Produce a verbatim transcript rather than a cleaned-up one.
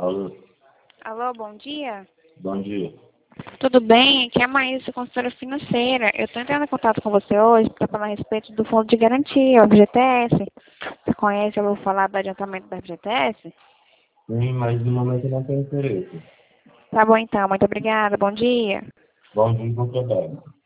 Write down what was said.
Alô? Alô, bom dia. Bom dia. Tudo bem? Aqui é a Maísa, consultora financeira. Eu estou entrando em contato com você hoje para falar a respeito do Fundo de Garantia, o F G T S. Você conhece, eu vou falar do adiantamento do F G T S? Sim, mas no momento eu não tenho interesse. Tá bom então, muito obrigada, bom dia. Bom dia, bom trabalho.